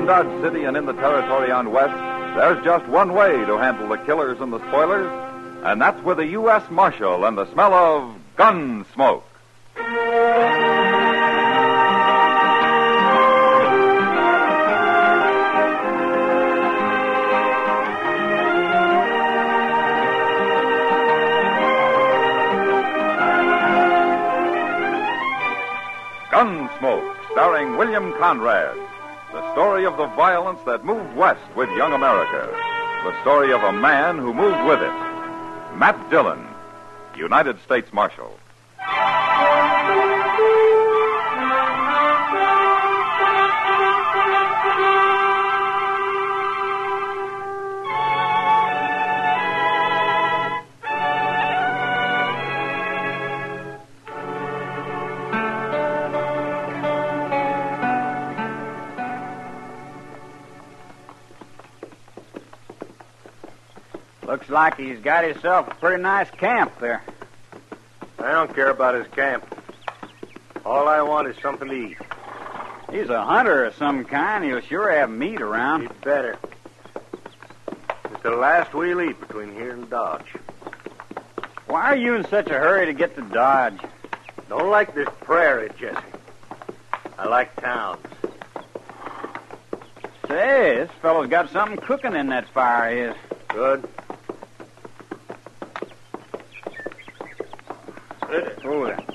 in Dodge City and in the territory on West, there's just one way to handle the killers and the spoilers, and that's with a U.S. Marshal and the smell of gun smoke. Gunsmoke, starring William Conrad. The story of the violence that moved west with young America. The story of a man who moved with it. Matt Dillon, United States Marshal. Looks like he's got himself a pretty nice camp there. I don't care about his camp. All I want is something to eat. He's a hunter of some kind. He'll sure have meat around. He'd better. It's the last we'll eat between here and Dodge. Why are you in such a hurry to get to Dodge? Don't like this prairie, Jesse. I like towns. Say, this fellow's got something cooking in that fire of his. Good. Oh, there.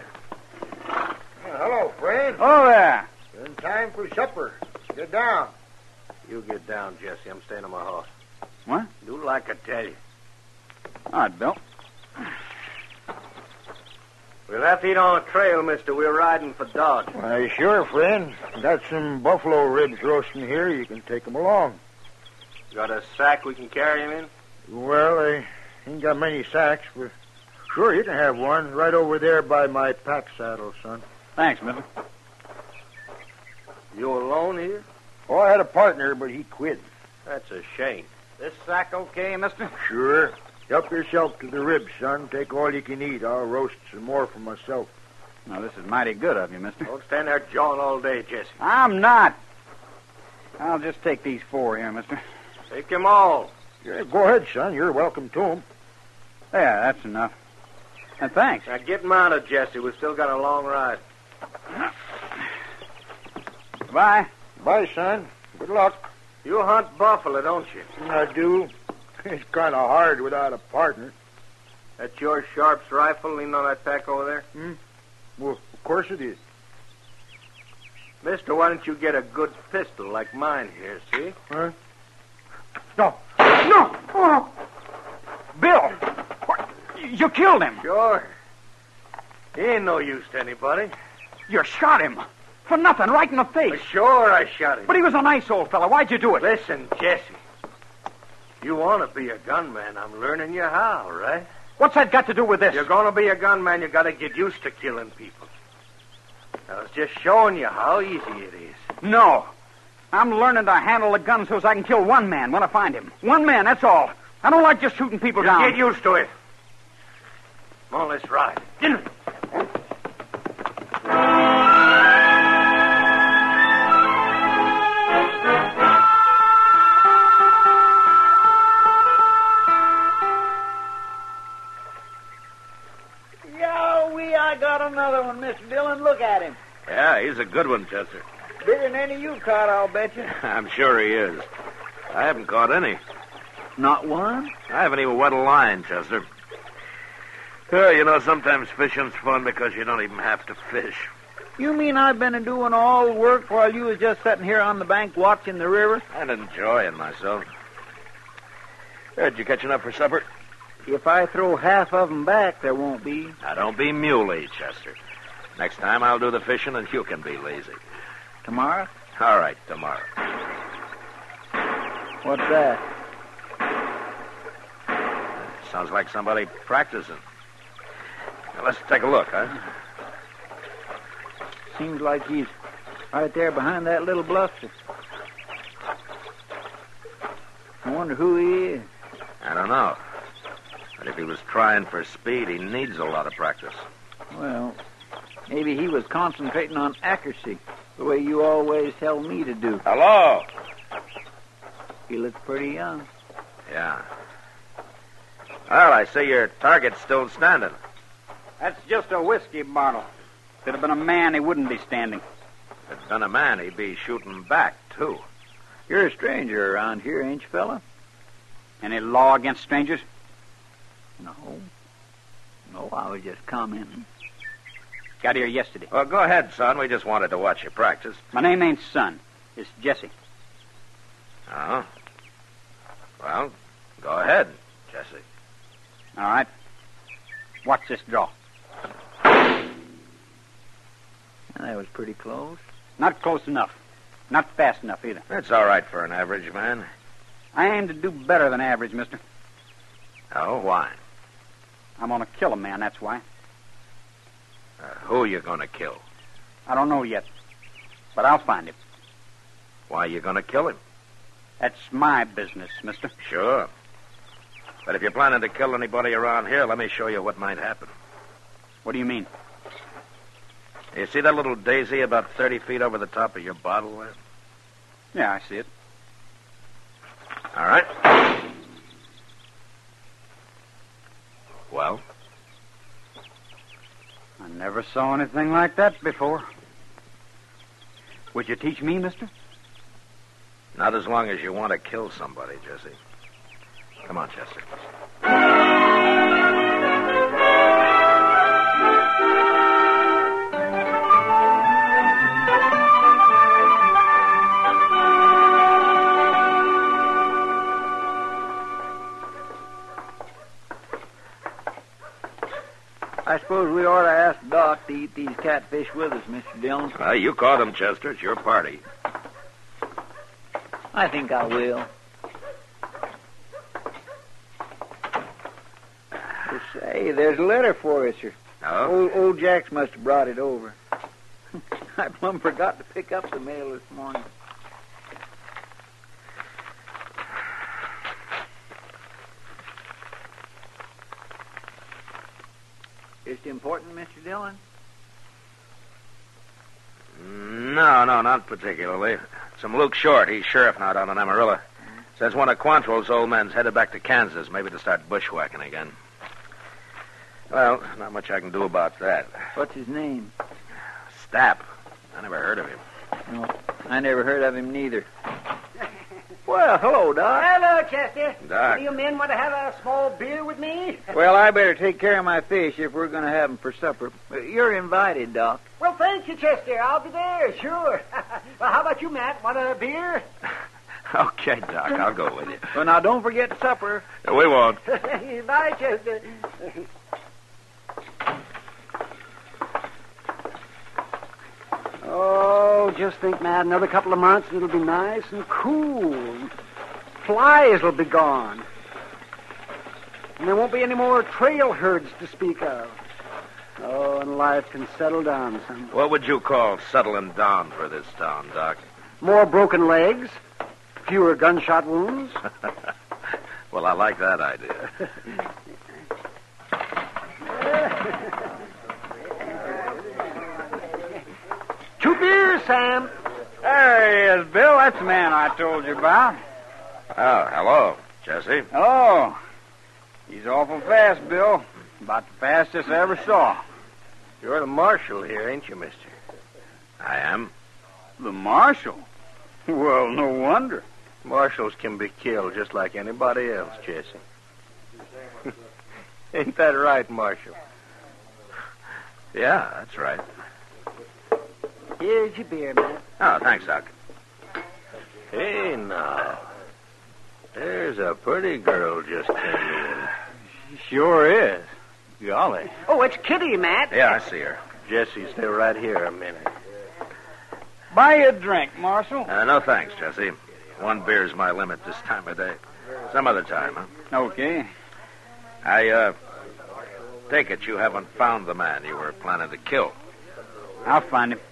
Hello, friend. Oh, there. In time for supper. Get down. You get down, Jesse. I'm staying on my horse. What? Do like I tell you. All right, Bill. We'll have to eat on the trail, mister. We're riding for Dodge. Why, sure, friend. Got some buffalo ribs roasting here. You can take 'em along. Got a sack we can carry him in? Well, I ain't got many sacks, but sure, you can have one right over there by my pack saddle, son. Thanks, Mister. You alone here? Oh, I had a partner, but he quit. That's a shame. This sack okay, mister? Sure. Help yourself to the ribs, son. Take all you can eat. I'll roast some more for myself. Now, this is mighty good of you, mister. Don't stand there jawing all day, Jesse. I'm not. I'll just take these 4 here, mister. Take them all. Yeah, go ahead, son. You're welcome to 'em. Yeah, that's enough. And thanks. Now get mounted, Jesse. We've still got a long ride. Goodbye. Bye, son. Good luck. You hunt buffalo, don't you? I do. It's kind of hard without a partner. That's your Sharp's rifle leaning on that pack over there? Well, of course it is. Mister, why don't you get a good pistol like mine here, see? Huh? No. No! Oh. Bill! What? You killed him. Sure. He ain't no use to anybody. You shot him. For nothing, right in the face. Sure, I shot him. But he was a nice old fellow. Why'd you do it? Listen, Jesse. You want to be a gunman. I'm learning you how, right? What's that got to do with this? You're going to be a gunman, you got to get used to killing people. I was just showing you how easy it is. No. I'm learning to handle a gun so as I can kill one man when I find him. One man, that's all. I don't like just shooting people down. Get used to it. Come on, let's ride. Get in. I got another one, Mr. Dillon. Look at him. Yeah, he's a good one, Chester. Bigger than any you caught, I'll bet you. I'm sure he is. I haven't caught any. Not one? I haven't even wet a line, Chester. Sometimes fishing's fun because you don't even have to fish. You mean I've been doing all the work while you was just sitting here on the bank watching the river? And enjoying myself. Did you catch enough for supper? If I throw half of them back, there won't be. Now, don't be muley, Chester. Next time I'll do the fishing and you can be lazy. Tomorrow? All right, tomorrow. What's that? Sounds like somebody practicing. Now, let's take a look, huh? Seems like he's right there behind that little bluster. I wonder who he is. I don't know. But if he was trying for speed, he needs a lot of practice. Well, maybe he was concentrating on accuracy. The way you always tell me to do. Hello? He looks pretty young. Yeah. Well, I see your target's still standing. That's just a whiskey bottle. If it had been a man, he wouldn't be standing. If it'd been a man, he'd be shooting back, too. You're a stranger around here, ain't you, fella? Any law against strangers? No. No, I was just commenting. Got here yesterday. Well, go ahead, son. We just wanted to watch you practice. My name ain't Son. It's Jesse. Oh? Well, go ahead, Jesse. All right. Watch this draw. That was pretty close. Not close enough. Not fast enough either. That's all right for an average man. I aim to do better than average, mister. Oh, why? I'm going to kill a man, that's why. Who you going to kill? I don't know yet. But I'll find him. Why you going to kill him? That's my business, mister. Sure. But if you're planning to kill anybody around here, let me show you what might happen. What do you mean? You see that little daisy about 30 feet over the top of your bottle there? Yeah, I see it. All right. Well? I never saw anything like that before. Would you teach me, mister? Not as long as you want to kill somebody, Jesse. Come on, Chester. I suppose we ought to ask Doc to eat these catfish with us, Mr. Dillon. You caught them, Chester. It's your party. I think I will. Well, say, there's a letter for us, sir. Oh? Old Jax must have brought it over. I plumb forgot to pick up the mail this morning. Is it important, Mr. Dillon? No, not particularly. It's from Luke Short. He's sheriff now down in Amarillo. Says one of Quantrill's old men's headed back to Kansas, maybe to start bushwhacking again. Well, not much I can do about that. What's his name? Stapp. I never heard of him. No, I never heard of him neither. Well, hello, Doc. Hello, Chester. Doc. Do you men want to have a small beer with me? Well, I better take care of my fish if we're going to have them for supper. You're invited, Doc. Well, thank you, Chester. I'll be there, sure. Well, how about you, Matt? Want a beer? Okay, Doc, I'll go with you. Well, now, don't forget supper. We won't. Bye, Chester. Oh, just think, Matt, another couple of months and it'll be nice and cool. Flies will be gone. And there won't be any more trail herds to speak of. Oh, and life can settle down some. What would you call settling down for this town, Doc? More broken legs, fewer gunshot wounds. Well, I like that idea. Two beers, Sam. There he is, Bill. That's the man I told you about. Oh, hello, Jesse. Hello. He's awful fast, Bill. About the fastest I ever saw. You're the marshal here, ain't you, mister? I am. The marshal? Well, no wonder. Marshals can be killed just like anybody else, Jesse. Ain't that right, Marshal? Yeah, that's right. Here's your beer, Matt. Oh, thanks, Doc. Hey, now. There's a pretty girl just came in. Sure is. Golly. Oh, it's Kitty, Matt. Yeah, I see her. Jesse, stay right here a minute. Buy you a drink, Marshal. No thanks, Jesse. One beer's my limit this time of day. Some other time, huh? Okay. I take it you haven't found the man you were planning to kill. I'll find him.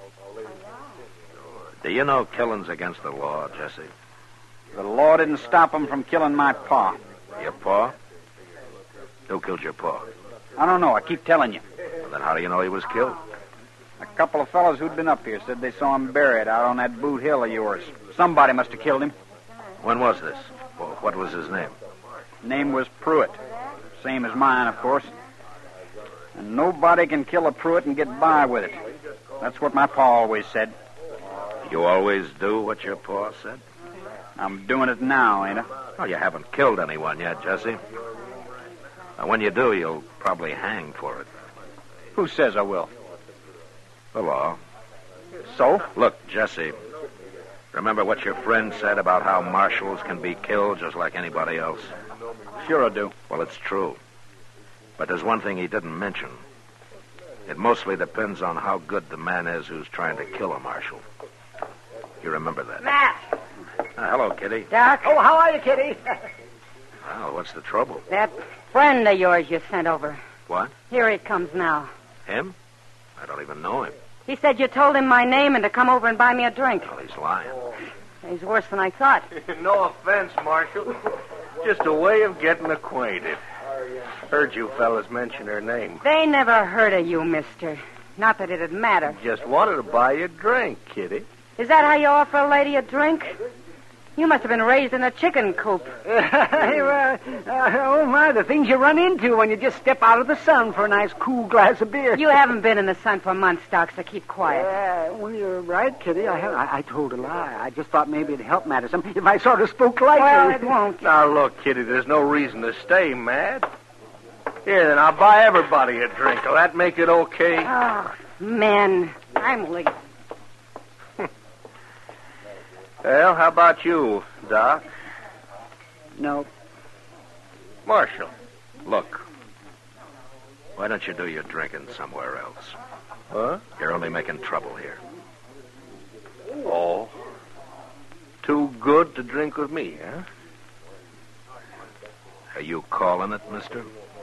Do you know killing's against the law, Jesse? The law didn't stop him from killing my pa. Your pa? Who killed your pa? I don't know. I keep telling you. Well, then how do you know he was killed? A couple of fellows who'd been up here said they saw him buried out on that Boot Hill of yours. Somebody must have killed him. When was this? Well, what was his name? Name was Pruitt. Same as mine, of course. And nobody can kill a Pruitt and get by with it. That's what my pa always said. You always do what your pa said? I'm doing it now, ain't I? Oh, you haven't killed anyone yet, Jesse. Now, when you do, you'll probably hang for it. Who says I will? The law. So? Look, Jesse, remember what your friend said about how marshals can be killed just like anybody else? Sure I do. Well, it's true. But there's one thing he didn't mention. It mostly depends on how good the man is who's trying to kill a marshal. You remember that? Matt! Hello, Kitty. Doc? Oh, how are you, Kitty? Well, what's the trouble? That friend of yours you sent over. What? Here he comes now. Him? I don't even know him. He said you told him my name and to come over and buy me a drink. Well, he's lying. He's worse than I thought. No offense, Marshal. Just a way of getting acquainted. Heard you fellas mention her name. They never heard of you, mister. Not that it'd matter. Just wanted to buy you a drink, Kitty. Is that how you offer a lady a drink? You must have been raised in a chicken coop. Oh, my, the things you run into when you just step out of the sun for a nice cool glass of beer. You haven't been in the sun for months, Doc, so keep quiet. Well, you're right, Kitty. I told a lie. I just thought maybe it'd help matters if I sort of spoke lightly. Well, it won't. Now, look, Kitty, there's no reason to stay mad. Here, then, I'll buy everybody a drink. Will that make it okay? Oh, men. I'm late. Well, how about you, Doc? No. Marshal. Look, why don't you do your drinking somewhere else? Huh? You're only making trouble here. Oh. Too good to drink with me, huh? Are you calling it, mister?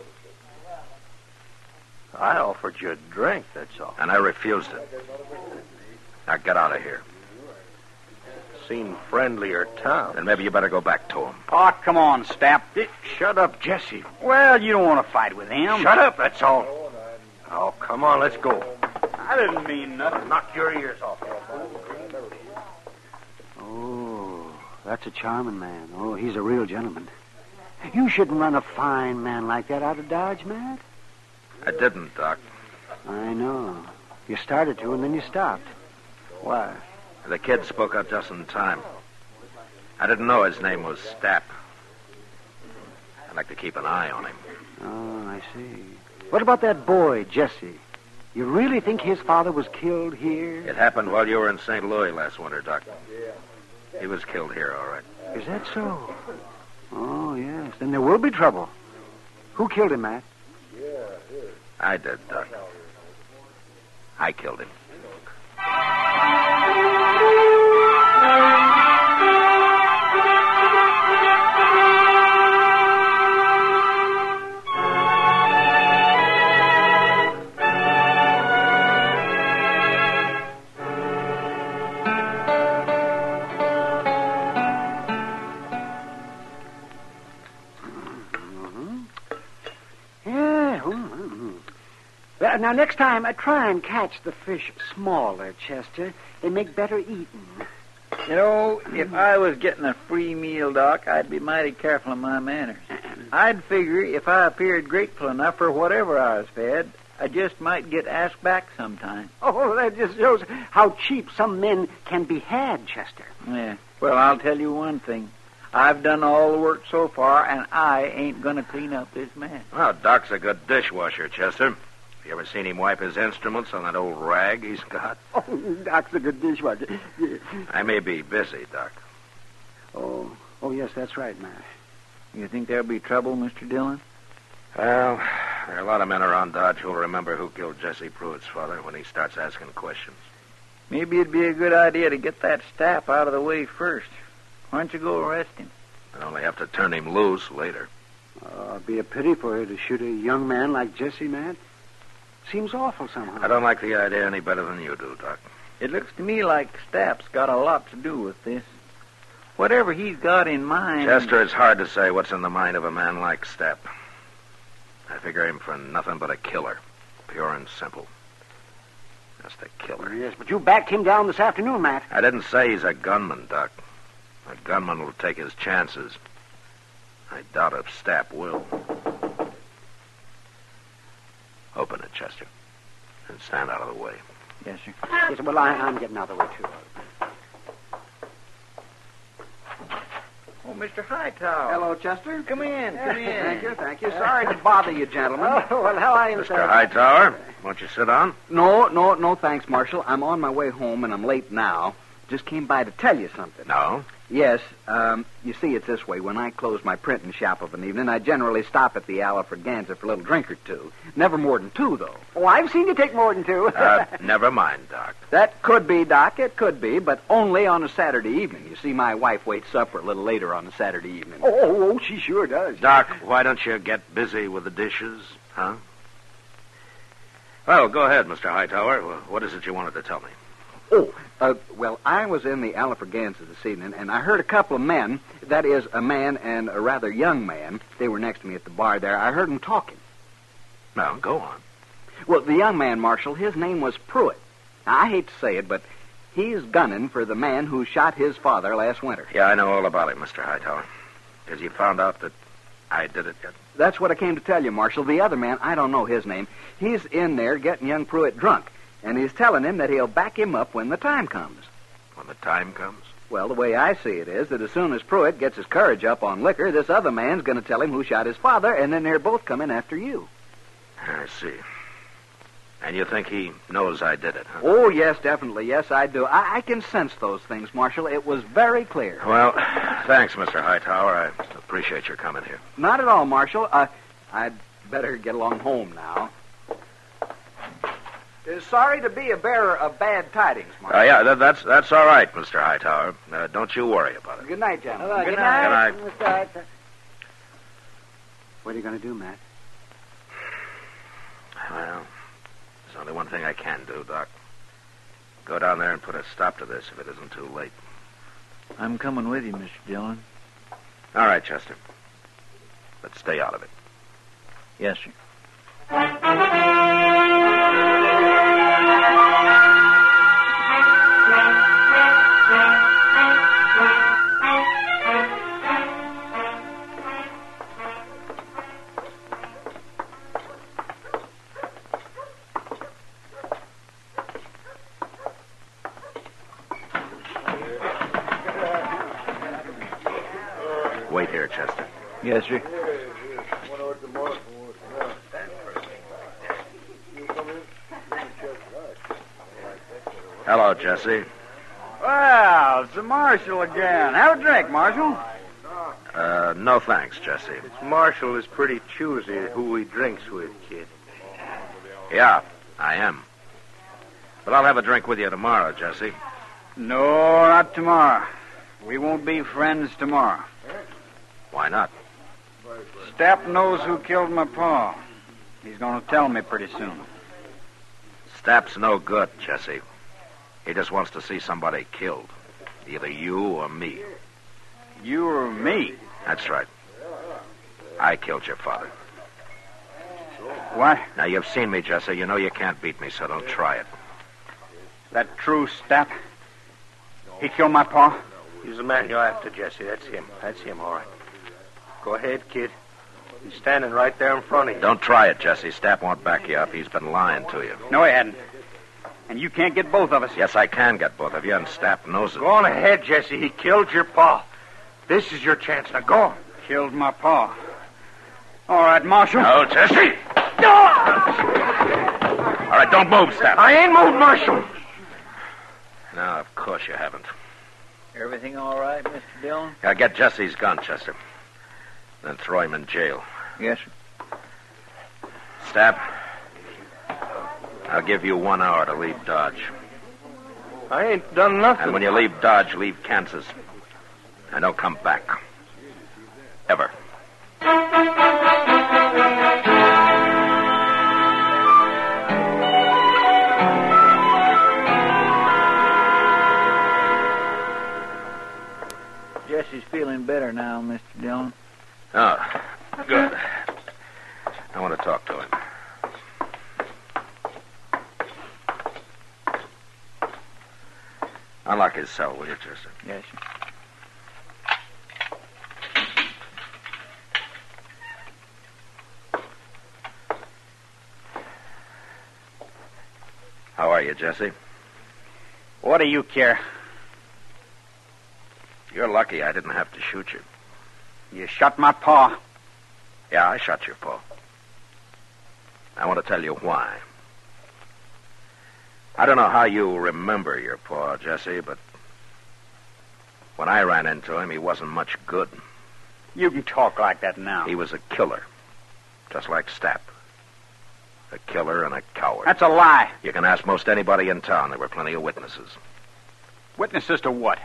I offered you a drink, that's all. And I refused it. Now get out of here. Seemed friendlier town. Then maybe you better go back to him. Oh, come on, Stapp. Shut up, Jesse. Well, you don't want to fight with him. Shut up, that's all. Oh, come on, let's go. I didn't mean nothing. Knock your ears off. Oh, that's a charming man. Oh, he's a real gentleman. You shouldn't run a fine man like that out of Dodge, Matt. I didn't, Doc. I know. You started to, and then you stopped. Why? The kid spoke up just in time. I didn't know his name was Stapp. I'd like to keep an eye on him. Oh, I see. What about that boy, Jesse? You really think his father was killed here? It happened while you were in St. Louis last winter, Doc. He was killed here, all right. Is that so? Oh, yes. Then there will be trouble. Who killed him, Matt? I did, Doc. I killed him. Now, next time, try and catch the fish smaller, Chester. They make better eating. You know, if I was getting a free meal, Doc, I'd be mighty careful of my manners. I'd figure if I appeared grateful enough for whatever I was fed, I just might get asked back sometime. Oh, that just shows how cheap some men can be had, Chester. Yeah. Well, I'll tell you one thing. I've done all the work so far, and I ain't going to clean up this mess. Well, Doc's a good dishwasher, Chester. You ever seen him wipe his instruments on that old rag he's got? Oh, Doc's a good dishwasher. I may be busy, Doc. Oh, yes, that's right, Matt. You think there'll be trouble, Mr. Dillon? Well, there are a lot of men around Dodge who'll remember who killed Jesse Pruitt's father when he starts asking questions. Maybe it'd be a good idea to get that Stapp out of the way first. Why don't you go arrest him? I only have to turn him loose later. It'd be a pity for her to shoot a young man like Jesse, Matt. Seems awful somehow. I don't like the idea any better than you do, Doc. It looks to me like Stapp's got a lot to do with this. Whatever he's got in mind... Chester, it's hard to say what's in the mind of a man like Stapp. I figure him for nothing but a killer, pure and simple. Just a killer. Yes, but you backed him down this afternoon, Matt. I didn't say he's a gunman, Doc. A gunman will take his chances. I doubt if Stapp will. Open it, Chester. And stand out of the way. Yes, sir. Yes, well, I'm getting out of the way, too. Oh, Mr. Hightower. Hello, Chester. Come in, come in. Thank you. Sorry to bother you, gentlemen. Oh, well, how are you, Mr. Hightower, won't you sit down? No, thanks, Marshal. I'm on my way home, and I'm late now. Just came by to tell you something. No? Yes, you see, it's this way. When I close my printing shop of an evening, I generally stop at the Alfraganza for a little drink or two. Never more than two, though. Oh, I've seen you take more than two. Never mind, Doc. That could be, Doc. It could be, but only on a Saturday evening. You see, my wife waits supper a little later on a Saturday evening. Oh, she sure does. Doc, why don't you get busy with the dishes, huh? Well, go ahead, Mr. Hightower. What is it you wanted to tell me? Well, I was in the Alfraganza this evening, and I heard a couple of men, that is, a man and a rather young man, they were next to me at the bar there. I heard them talking. Well, go on. Well, the young man, Marshal, his name was Pruitt. Now, I hate to say it, but he's gunning for the man who shot his father last winter. Yeah, I know all about it, Mr. Hightower. Has he found out that I did it yet? That's what I came to tell you, Marshal. The other man, I don't know his name, he's in there getting young Pruitt drunk. And he's telling him that he'll back him up when the time comes. When the time comes? Well, the way I see it is that as soon as Pruitt gets his courage up on liquor, this other man's going to tell him who shot his father, and then they're both coming after you. I see. And you think he knows I did it, huh? Oh, yes, definitely. Yes, I do. I can sense those things, Marshal. It was very clear. Well, thanks, Mr. Hightower. I appreciate your coming here. Not at all, Marshal. I'd better get along home now. Sorry to be a bearer of bad tidings, Marshal. Yeah, that's all right, Mr. Hightower. Don't you worry about it. Good night, gentlemen. Good night. What are you going to do, Matt? Well, there's only one thing I can do, Doc. Go down there and put a stop to this if it isn't too late. I'm coming with you, Mr. Dillon. All right, Chester. But stay out of it. Yes, sir. Wait here, Chester. Yes, sir. Hello, Jesse. Well, it's the Marshal again. Have a drink, Marshal. No thanks, Jesse. Marshal is pretty choosy who he drinks with, kid. Yeah, I am. But I'll have a drink with you tomorrow, Jesse. No, not tomorrow. We won't be friends tomorrow. Why not? Stapp knows who killed my pa. He's going to tell me pretty soon. Stapp's no good, Jesse. He just wants to see somebody killed. Either you or me. You or me? That's right. I killed your father. What? Now, you've seen me, Jesse. You know you can't beat me, so don't try it. That true, Stapp? He killed my pa? He's the man you're after, Jesse. That's him. That's him, all right. Go ahead, kid. He's standing right there in front of you. Don't try it, Jesse. Stapp won't back you up. He's been lying to you. No, he hadn't. And you can't get both of us. Yes, I can get both of you, and Stapp knows it. Go on ahead, Jesse. He killed your pa. This is your chance. Now, go on. Killed my pa. All right, Marshal. No, Jesse. No! All right, don't move, Stapp. I ain't moved, Marshal. No, of course you haven't. Everything all right, Mr. Dillon? Now, get Jesse's gun, Chester. Then throw him in jail. Yes, sir. Stapp, I'll give you 1 hour to leave Dodge. I ain't done nothing. And when you leave Dodge, leave Kansas. And don't come back. Ever. Jesse's feeling better now, Mr. Dillon. Oh, good. I want to talk to him. Unlock his cell, will you, Chester? Yes, sir. How are you, Jesse? What do you care? You're lucky I didn't have to shoot you. You shot my paw. Yeah, I shot your paw. I want to tell you why. I don't know how you remember your paw, Jesse, but when I ran into him, he wasn't much good. You can talk like that now. He was a killer, just like Stapp. A killer and a coward. That's a lie. You can ask most anybody in town. There were plenty of witnesses. Witnesses to what?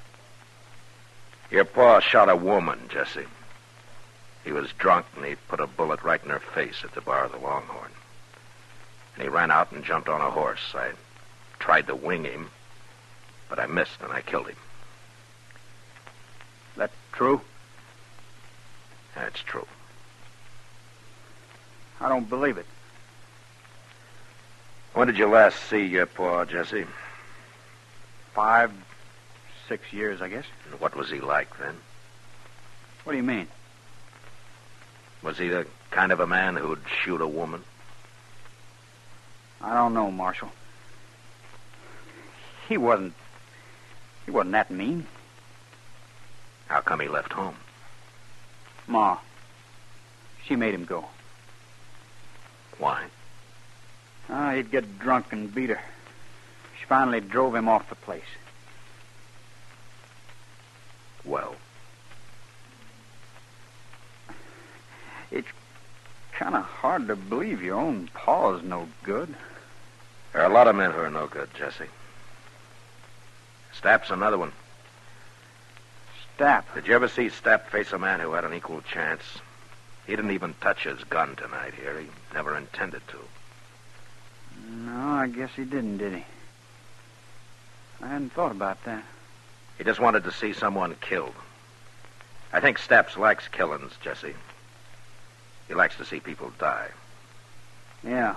Your paw shot a woman, Jesse. He was drunk, and he put a bullet right in her face at the bar of the Longhorn. And he ran out and jumped on a horse. I tried to wing him, but I missed, and I killed him. That true? That's true. I don't believe it. When did you last see your paw, Jesse? 5, 6 years, I guess. And what was he like then? What do you mean? Was he the kind of a man who'd shoot a woman? I don't know, Marshal. He wasn't that mean. How come he left home? Ma. She made him go. Why? He'd get drunk and beat her. She finally drove him off the place. Well? It's kind of hard to believe your own paw's no good. There are a lot of men who are no good, Jesse. Stapp's another one. Stapp? Did you ever see Stapp face a man who had an equal chance? He didn't even touch his gun tonight here. He never intended to. No, I guess he didn't, did he? I hadn't thought about that. He just wanted to see someone killed. I think Stapp likes killings, Jesse. He likes to see people die. Yeah.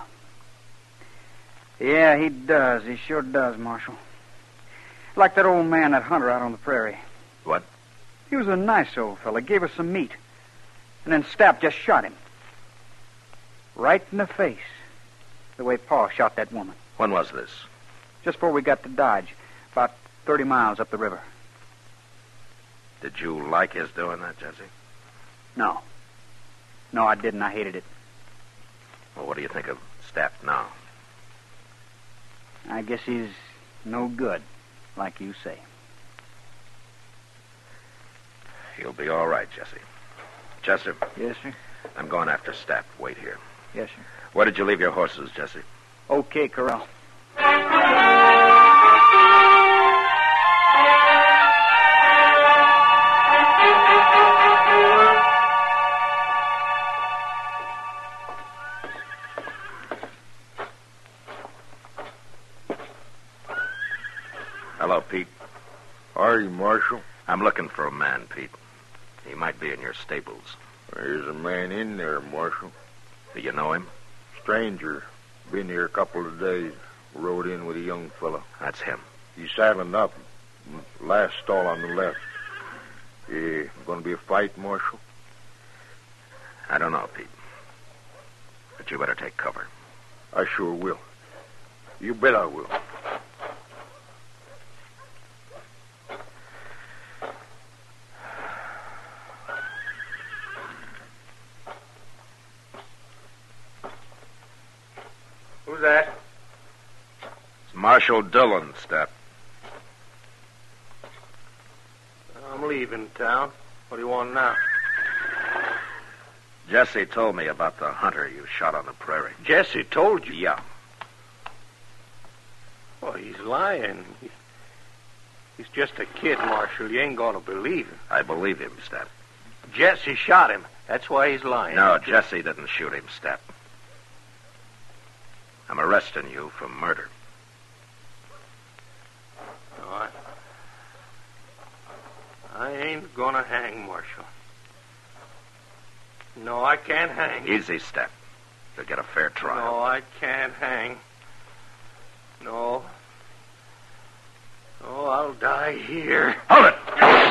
Yeah, he does. He sure does, Marshal. Like that old man, that hunter out on the prairie. What? He was a nice old fella. Gave us some meat. And then Stapp just shot him. Right in the face. The way Pa shot that woman. When was this? Just before we got to Dodge. About 30 miles up the river. Did you like his doing that, Jesse? No. No, I didn't. I hated it. Well, what do you think of Stapp now? I guess he's no good, like you say. He'll be all right, Jesse. Chester. Yes, sir? I'm going after Stapp. Wait here. Yes, sir. Where did you leave your horses, Jesse? Okay, Corral. Hello, Pete. Are you, Marshal? I'm looking for a man, Pete. He might be in your stables. There's a man in there, Marshal. Do you know him? Stranger. Been here a couple of days. Rode in with a young fellow. That's him. He's saddling up. Last stall on the left. Yeah, going to be a fight, Marshal? I don't know, Pete. But you better take cover. I sure will. You bet I will. Who's that? It's Marshal Dillon, Stapp. I'm leaving town. What do you want now? Jesse told me about the hunter you shot on the prairie. Jesse told you? Yeah. Oh, he's lying. He's just a kid, Marshal. You ain't going to believe him. I believe him, Stapp. Jesse shot him. That's why he's lying. No, Jesse didn't shoot him, Stapp. I'm arresting you for murder. No, I ain't going to hang, Marshal. No, I can't hang. Easy, Stapp. You'll get a fair trial. No, I can't hang. No. Oh, I'll die here. Hold it!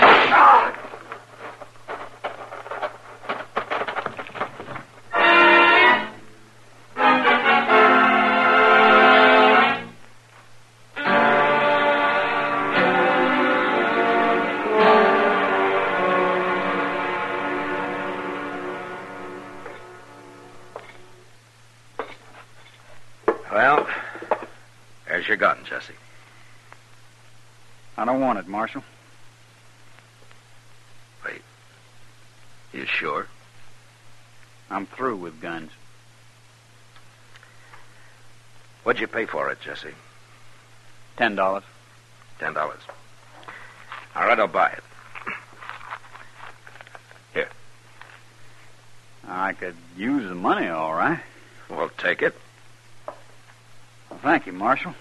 Well, there's your gun, Jesse. I don't want it, Marshal. Wait. You sure? I'm through with guns. What'd you pay for it, Jesse? $10. $10. All right, I'll buy it. Here. I could use the money, all right. Well, take it. Well, thank you, Marshal.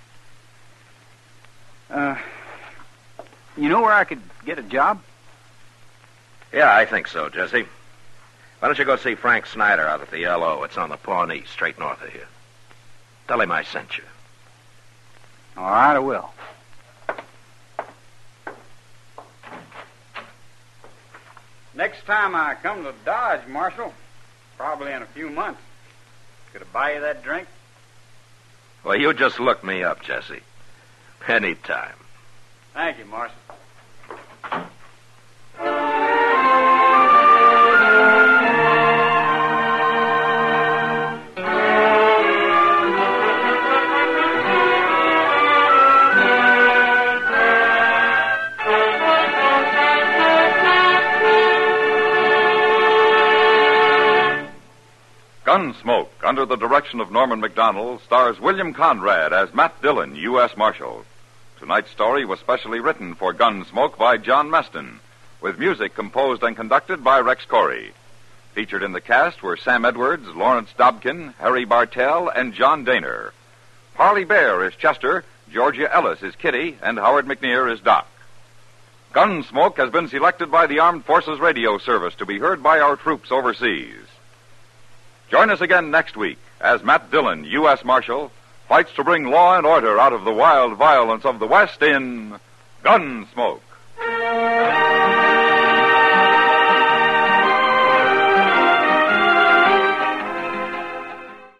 You know where I could get a job? Yeah, I think so, Jesse. Why don't you go see Frank Snyder out at the L.O.? It's on the Pawnee, straight north of here. Tell him I sent you. All right, I will. Next time I come to Dodge, Marshal, probably in a few months, could I buy you that drink? Well, you just look me up, Jesse. Anytime. Thank you, Marshal. Gunsmoke, under the direction of Norman Macdonnell, stars William Conrad as Matt Dillon, U.S. Marshal. Tonight's story was specially written for Gunsmoke by John Meston, with music composed and conducted by Rex Corey. Featured in the cast were Sam Edwards, Lawrence Dobkin, Harry Bartell, and John Daner. Parley Bear is Chester, Georgia Ellis is Kitty, and Howard McNear is Doc. Gunsmoke has been selected by the Armed Forces Radio Service to be heard by our troops overseas. Join us again next week as Matt Dillon, U.S. Marshal, fights to bring law and order out of the wild violence of the West in Gunsmoke.